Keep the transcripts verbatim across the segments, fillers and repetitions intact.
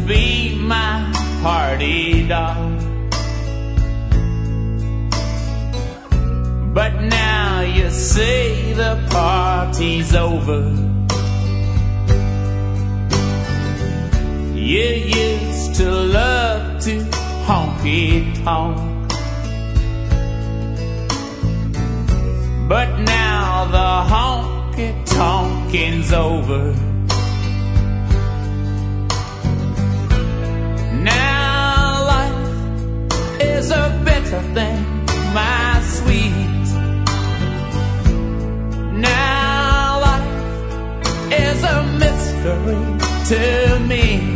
be my party doll. But now you say the party's over. You used to love to honky-tonk, but now the honky-tonking's over. Now life is a bitter thing, my sweet. Now life is a mystery to me.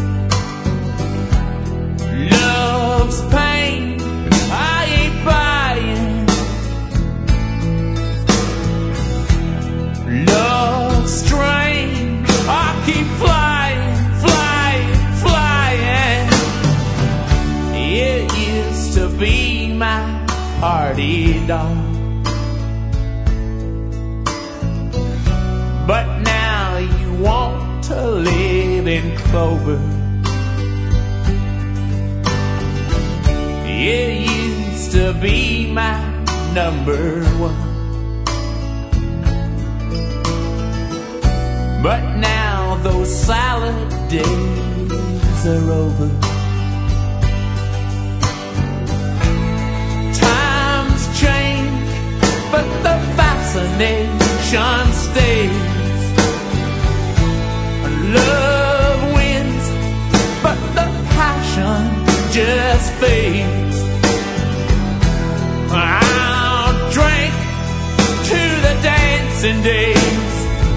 Love's pain, I ain't buying. Love's strain, I keep flying, flying, flying. It used to be my party doll, but now you want to live in clover. It used to be my number one, but now those salad days are over. Times change, but the fascination stays. Love wins, but the passion just fades. I'll drink to the dancing days.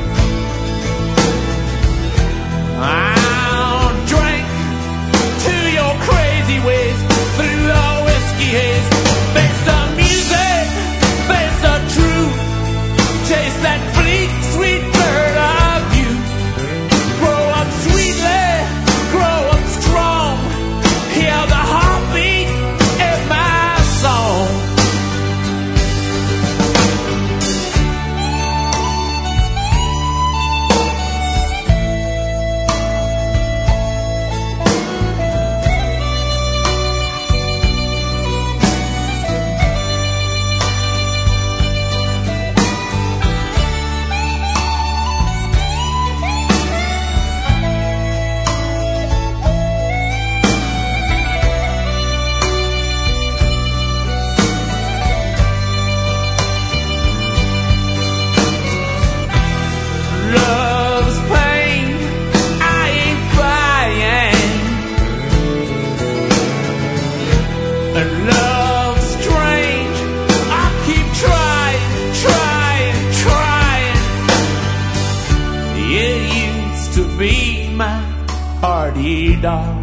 I'll drink to your crazy ways through the whiskey haze. Face the music, face the truth. Taste that bleak, sweet bird of you. Grow up sweetly, grow up strong. Hear the heartbeat in my song. Love's pain, I ain't buying. And love's strange, I keep trying, trying, trying. It used to be my party doll,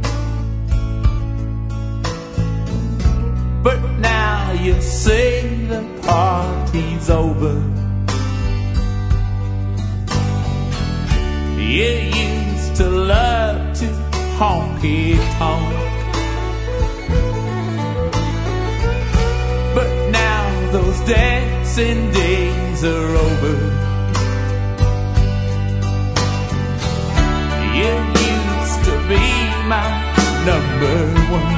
but now you say the party's over. You used to love to honky-tonk, but now those dancing days are over. You used to be my number one,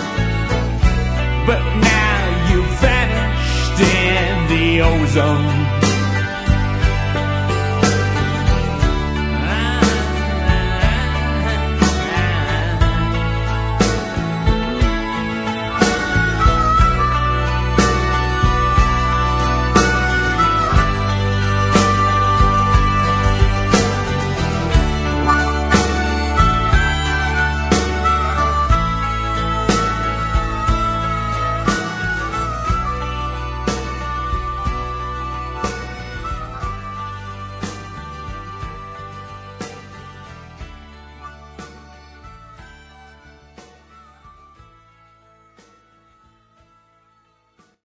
but now you vanished in the ozone.